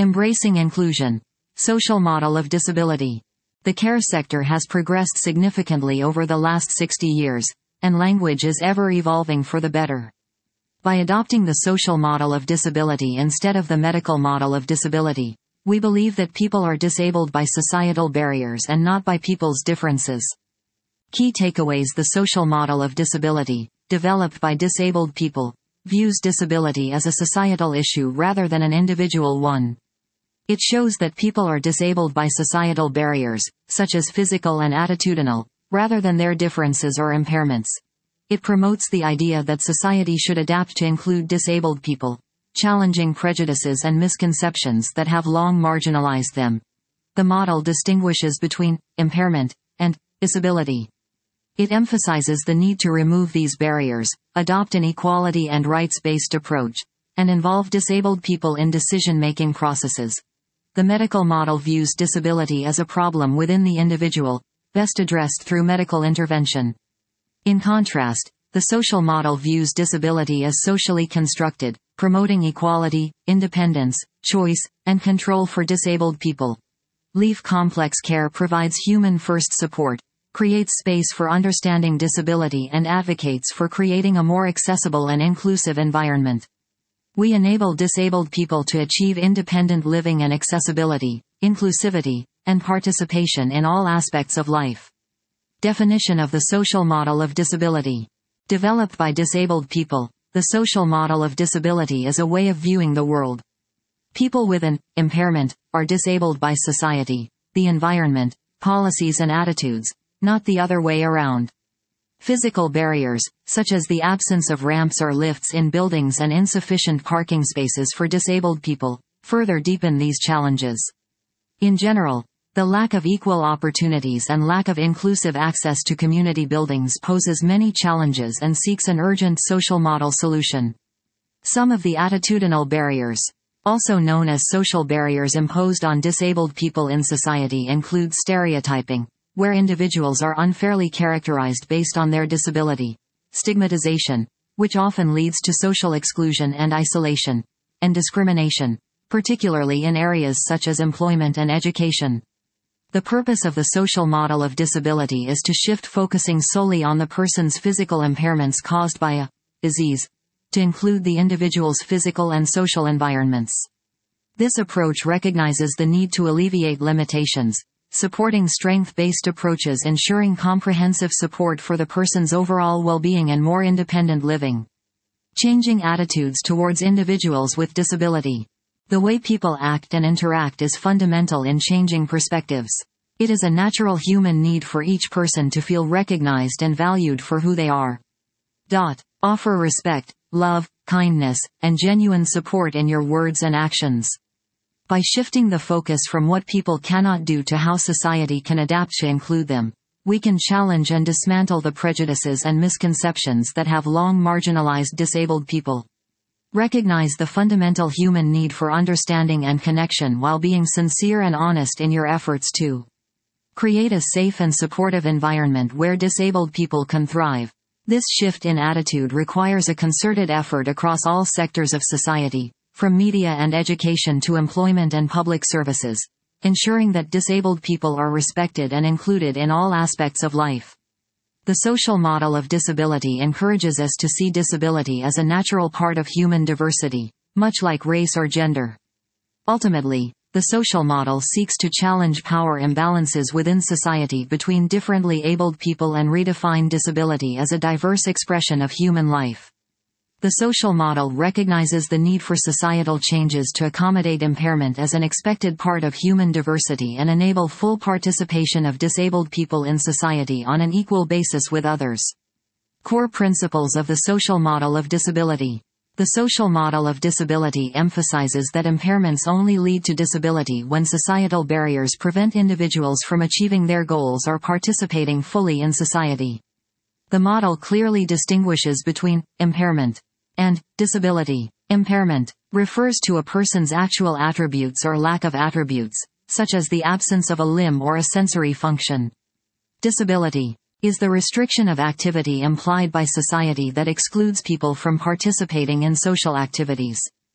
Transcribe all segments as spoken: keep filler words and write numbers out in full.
Embracing inclusion. Social model of disability. The care sector has progressed significantly over the last sixty years, and language is ever evolving for the better. By adopting the social model of disability instead of the medical model of disability, we believe that people are disabled by societal barriers and not by people's differences. Key takeaways: the social model of disability, developed by disabled people, views disability as a societal issue rather than an individual one. It shows that people are disabled by societal barriers, such as physical and attitudinal, rather than their differences or impairments. It promotes the idea that society should adapt to include disabled people, challenging prejudices and misconceptions that have long marginalized them. The model distinguishes between impairment and disability. It emphasizes the need to remove these barriers, adopt an equality and rights-based approach, and involve disabled people in decision-making processes. The medical model views disability as a problem within the individual, best addressed through medical intervention. In contrast, the social model views disability as socially constructed, promoting equality, independence, choice, and control for disabled people. Leaf Complex Care provides human-first support, creates space for understanding disability and advocates for creating a more accessible and inclusive environment. We enable disabled people to achieve independent living and accessibility, inclusivity, and participation in all aspects of life. Definition of the social model of disability. Developed by disabled people, the social model of disability is a way of viewing the world. People with an impairment are disabled by society, the environment, policies and attitudes, not the other way around. Physical barriers, such as the absence of ramps or lifts in buildings and insufficient parking spaces for disabled people, further deepen these challenges. In general, the lack of equal opportunities and lack of inclusive access to community buildings poses many challenges and seeks an urgent social model solution. Some of the attitudinal barriers, also known as social barriers imposed on disabled people in society, include stereotyping, where individuals are unfairly characterized based on their disability, stigmatization, which often leads to social exclusion and isolation, and discrimination, particularly in areas such as employment and education. The purpose of the social model of disability is to shift focusing solely on the person's physical impairments caused by a disease, to include the individual's physical and social environments. This approach recognizes the need to alleviate limitations, supporting strength-based approaches, ensuring comprehensive support for the person's overall well-being and more independent living. Changing attitudes towards individuals with disability. The way people act and interact is fundamental in changing perspectives. It is a natural human need for each person to feel recognized and valued for who they are. Dot. Offer respect, love, kindness, and genuine support in your words and actions. By shifting the focus from what people cannot do to how society can adapt to include them, we can challenge and dismantle the prejudices and misconceptions that have long marginalized disabled people. Recognize the fundamental human need for understanding and connection while being sincere and honest in your efforts to create a safe and supportive environment where disabled people can thrive. This shift in attitude requires a concerted effort across all sectors of society, from media and education to employment and public services, ensuring that disabled people are respected and included in all aspects of life. The social model of disability encourages us to see disability as a natural part of human diversity, much like race or gender. Ultimately, the social model seeks to challenge power imbalances within society between differently abled people and redefine disability as a diverse expression of human life. The social model recognizes the need for societal changes to accommodate impairment as an expected part of human diversity and enable full participation of disabled people in society on an equal basis with others. Core principles of the social model of disability. The social model of disability emphasizes that impairments only lead to disability when societal barriers prevent individuals from achieving their goals or participating fully in society. The model clearly distinguishes between impairment and disability. Impairment refers to a person's actual attributes or lack of attributes, such as the absence of a limb or a sensory function. Disability is the restriction of activity implied by society that excludes people from participating in social activities.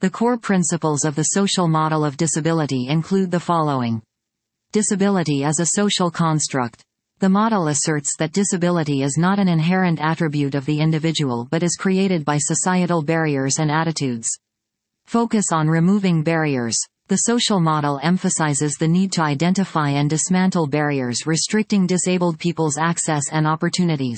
The core principles of the social model of disability include the following. Disability as a social construct. The model asserts that disability is not an inherent attribute of the individual but is created by societal barriers and attitudes. Focus on removing barriers. The social model emphasizes the need to identify and dismantle barriers restricting disabled people's access and opportunities.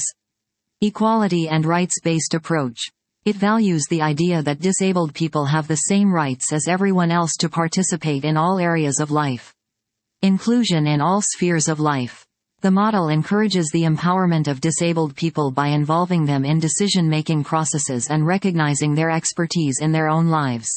Equality and rights-based approach. It values the idea that disabled people have the same rights as everyone else to participate in all areas of life. Inclusion in all spheres of life. The model encourages the empowerment of disabled people by involving them in decision-making processes and recognizing their expertise in their own lives.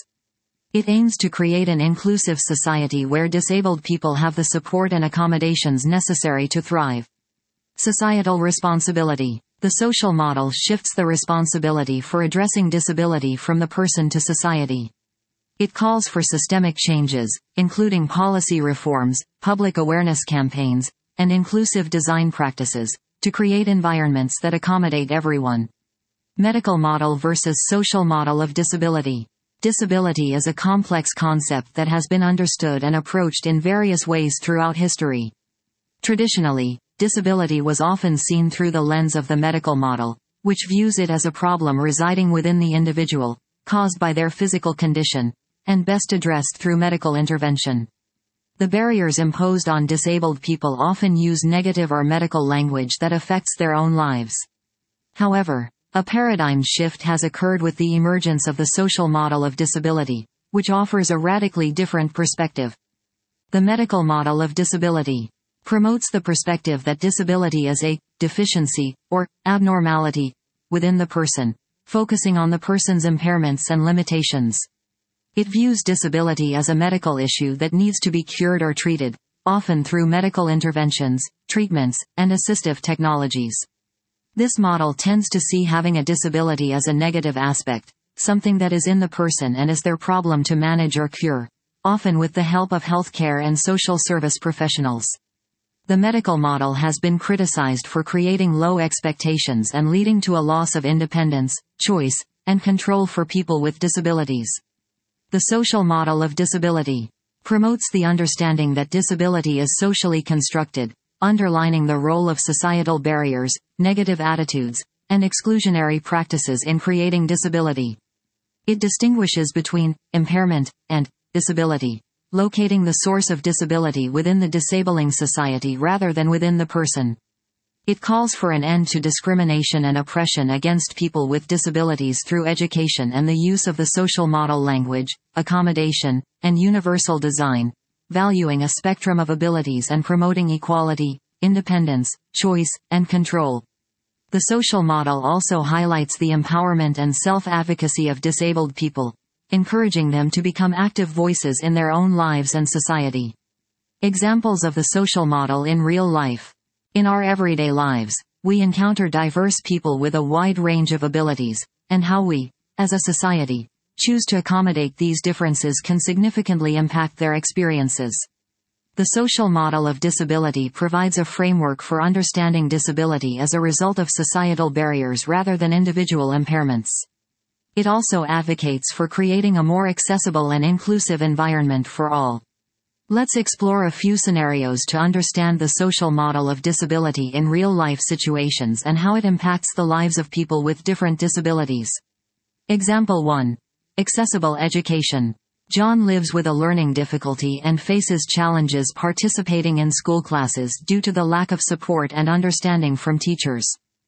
It aims to create an inclusive society where disabled people have the support and accommodations necessary to thrive. Societal responsibility. The social model shifts the responsibility for addressing disability from the person to society. It calls for systemic changes, including policy reforms, public awareness campaigns, and inclusive design practices, to create environments that accommodate everyone. Medical model versus social model of disability. Disability is a complex concept that has been understood and approached in various ways throughout history. Traditionally, disability was often seen through the lens of the medical model, which views it as a problem residing within the individual, caused by their physical condition, and best addressed through medical intervention. The barriers imposed on disabled people often use negative or medical language that affects their own lives. However, a paradigm shift has occurred with the emergence of the social model of disability, which offers a radically different perspective. The medical model of disability promotes the perspective that disability is a deficiency, or abnormality, within the person, focusing on the person's impairments and limitations. It views disability as a medical issue that needs to be cured or treated, often through medical interventions, treatments, and assistive technologies. This model tends to see having a disability as a negative aspect, something that is in the person and is their problem to manage or cure, often with the help of healthcare and social service professionals. The medical model has been criticized for creating low expectations and leading to a loss of independence, choice, and control for people with disabilities. The social model of disability promotes the understanding that disability is socially constructed, underlining the role of societal barriers, negative attitudes, and exclusionary practices in creating disability. It distinguishes between impairment and disability, locating the source of disability within the disabling society rather than within the person. It calls for an end to discrimination and oppression against people with disabilities through education and the use of the social model language, accommodation, and universal design, valuing a spectrum of abilities and promoting equality, independence, choice, and control. The social model also highlights the empowerment and self-advocacy of disabled people, encouraging them to become active voices in their own lives and society. Examples of the social model in real life. In our everyday lives, we encounter diverse people with a wide range of abilities, and how we, as a society, choose to accommodate these differences can significantly impact their experiences. The social model of disability provides a framework for understanding disability as a result of societal barriers rather than individual impairments. It also advocates for creating a more accessible and inclusive environment for all. Let's explore a few scenarios to understand the social model of disability in real-life situations and how it impacts the lives of people with different disabilities. Example one. Accessible education. John lives with a learning difficulty and faces challenges participating in school classes due to the lack of support and understanding from teachers.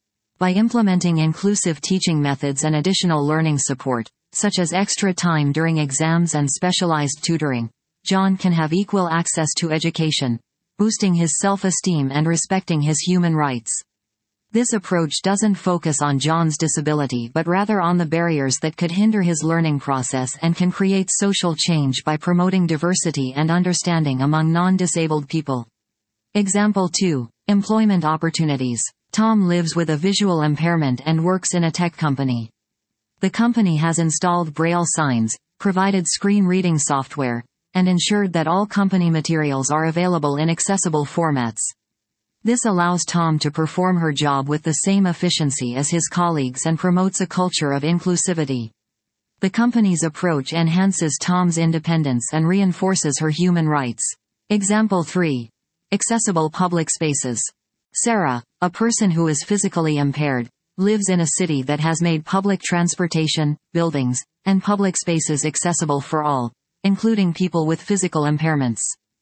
By implementing inclusive teaching methods and additional learning support, such as extra time during exams and specialized tutoring, John can have equal access to education, boosting his self-esteem and respecting his human rights. This approach doesn't focus on John's disability but rather on the barriers that could hinder his learning process and can create social change by promoting diversity and understanding among non-disabled people. Example two. Employment opportunities. Tom lives with a visual impairment and works in a tech company. The company has installed Braille signs, provided screen reading software, and ensured that all company materials are available in accessible formats. This allows Tom to perform her job with the same efficiency as his colleagues and promotes a culture of inclusivity. The company's approach enhances Tom's independence and reinforces her human rights. Example three. Accessible public spaces. Sarah, a person who is physically impaired, lives in a city that has made public transportation, buildings, and public spaces accessible for all, including people with physical impairments.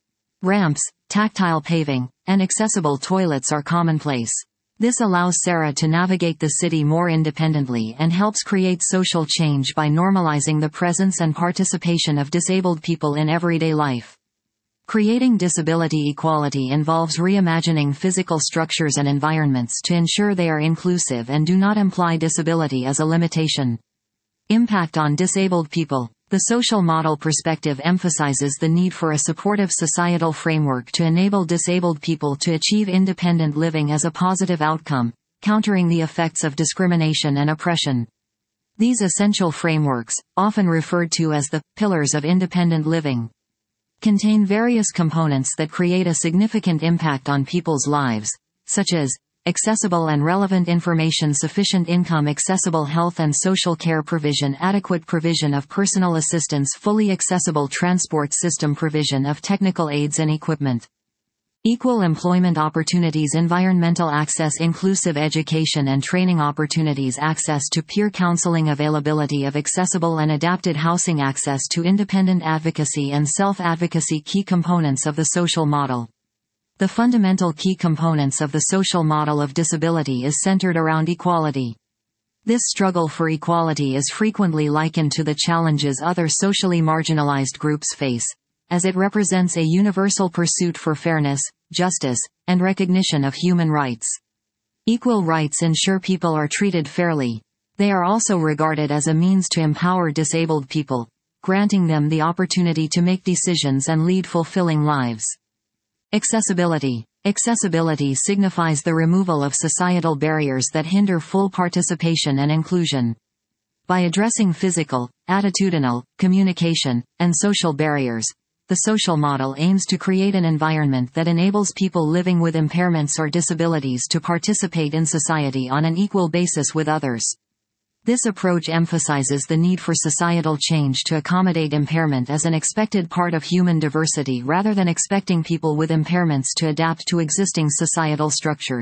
Ramps, tactile paving, and accessible toilets are commonplace. This allows Sarah to navigate the city more independently and helps create social change by normalizing the presence and participation of disabled people in everyday life. Creating disability equality involves reimagining physical structures and environments to ensure they are inclusive and do not imply disability as a limitation. Impact on disabled people. The social model perspective emphasizes the need for a supportive societal framework to enable disabled people to achieve independent living as a positive outcome, countering the effects of discrimination and oppression. These essential frameworks, often referred to as the pillars of independent living, contain various components that create a significant impact on people's lives, such as accessible and relevant information, sufficient income, accessible health and social care provision, adequate provision of personal assistance, fully accessible transport system, provision of technical aids and equipment, equal employment opportunities, environmental access, inclusive education and training opportunities, access to peer counseling, availability of accessible and adapted housing, access to independent advocacy and self-advocacy. Key components of the social model. The fundamental key components of the social model of disability is centered around equality. This struggle for equality is frequently likened to the challenges other socially marginalized groups face, as it represents a universal pursuit for fairness, justice, and recognition of human rights. Equal rights ensure people are treated fairly. They are also regarded as a means to empower disabled people, granting them the opportunity to make decisions and lead fulfilling lives. Accessibility. Accessibility signifies the removal of societal barriers that hinder full participation and inclusion. By addressing physical, attitudinal, communication, and social barriers, the social model aims to create an environment that enables people living with impairments or disabilities to participate in society on an equal basis with others. This approach emphasizes the need for societal change to accommodate impairment as an expected part of human diversity rather than expecting people with impairments to adapt to existing societal structures.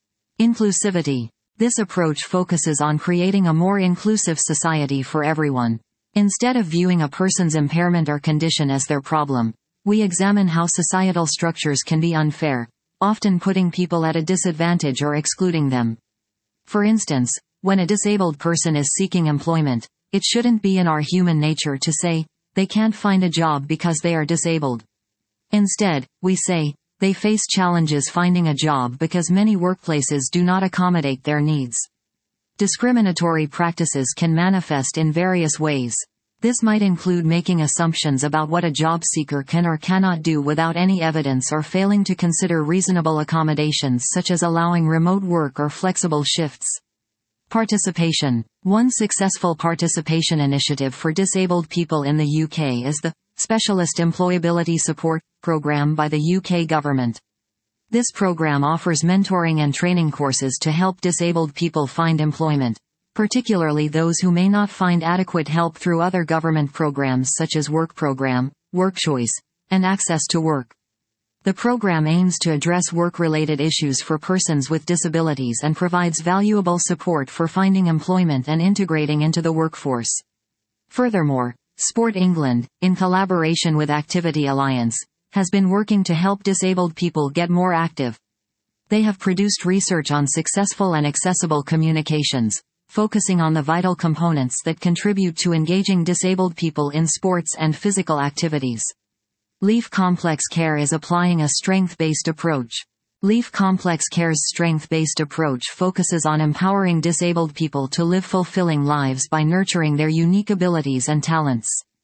Inclusivity. This approach focuses on creating a more inclusive society for everyone. Instead of viewing a person's impairment or condition as their problem, we examine how societal structures can be unfair, often putting people at a disadvantage or excluding them. For instance, when a disabled person is seeking employment, it shouldn't be in our human nature to say, they can't find a job because they are disabled. Instead, we say, they face challenges finding a job because many workplaces do not accommodate their needs. Discriminatory practices can manifest in various ways. This might include making assumptions about what a job seeker can or cannot do without any evidence, or failing to consider reasonable accommodations such as allowing remote work or flexible shifts. Participation. One successful participation initiative for disabled people in the U K is the Specialist Employability Support Programme by the U K government. This program offers mentoring and training courses to help disabled people find employment, particularly those who may not find adequate help through other government programs such as Work Programme, Work Choice, and Access to Work. The program aims to address work-related issues for persons with disabilities and provides valuable support for finding employment and integrating into the workforce. Furthermore, Sport England, in collaboration with Activity Alliance, has been working to help disabled people get more active. They have produced research on successful and accessible communications, focusing on the vital components that contribute to engaging disabled people in sports and physical activities. Leaf Complex Care is applying a strength-based approach. Leaf Complex Care's strength-based approach focuses on empowering disabled people to live fulfilling lives by nurturing their unique abilities and talents.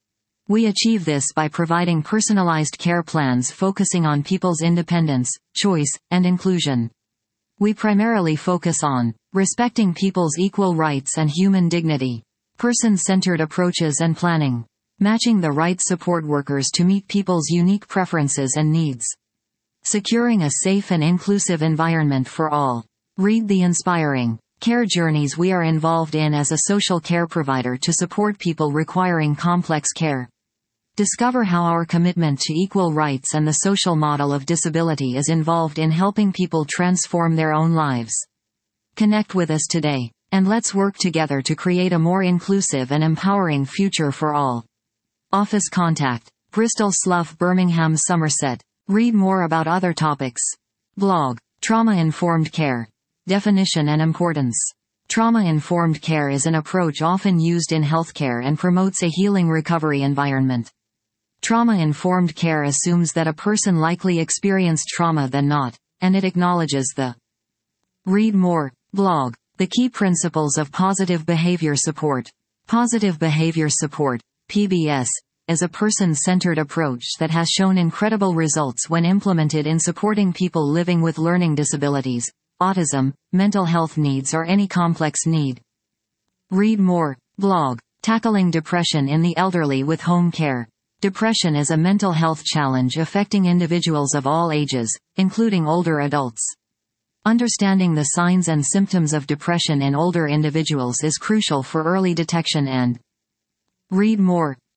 We achieve this by providing personalized care plans focusing on people's independence, choice, and inclusion. We primarily focus on respecting people's equal rights and human dignity, person-centered approaches and planning, matching the right support workers to meet people's unique preferences and needs, securing a safe and inclusive environment for all. Read the inspiring Care journeys we are involved in as a social care provider to support people requiring complex care. Discover how our commitment to equal rights and the social model of disability is involved in helping people transform their own lives. Connect with us today, and let's work together to create a more inclusive and empowering future for all. Office contact: Bristol Slough, Birmingham, Somerset. Read more about other topics. Blog: Trauma-Informed Care. Definition and importance. Trauma-informed care is an approach often used in healthcare and promotes a healing recovery environment. Trauma-informed care assumes that a person likely experienced trauma than not, and it acknowledges the. Read more. Blog: The Key Principles of Positive Behavior Support. Positive Behavior Support, P B S, is a person-centered approach that has shown incredible results when implemented in supporting people living with learning disabilities, autism, mental health needs or any complex need. Read more. Blog: Tackling Depression in the Elderly with Home Care. Depression is a mental health challenge affecting individuals of all ages, including older adults. Understanding the signs and symptoms of depression in older individuals is crucial for early detection and. Read more.